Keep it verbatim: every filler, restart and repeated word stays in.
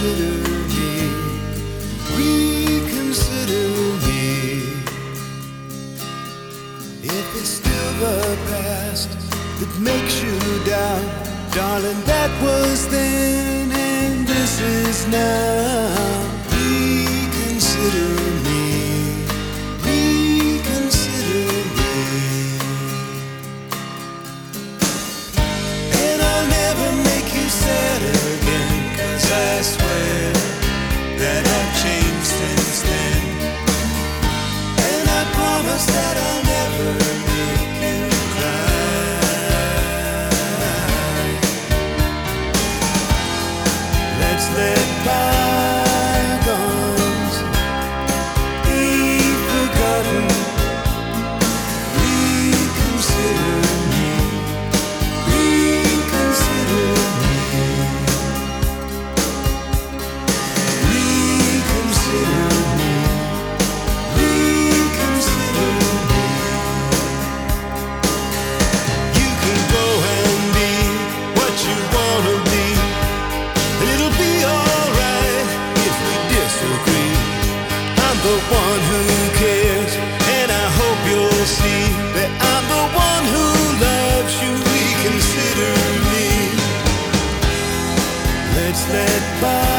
consider me, reconsider me. If it's still the past that makes you down, darling, that was then and this is now. Reconsider me, reconsider me. And I'll never make you sad again, 'cause I swear that I've changed since then. And I promise that I'll never make you cry. Let's let bygones be forgotten. Reconsider me, reconsider me, reconsider me, reconsider me. You can go and be what you wanna be, and it'll be alright if we disagree. I'm the one who cares, and I hope you'll see that I'm the one who loves you. Reconsider me. Let's let by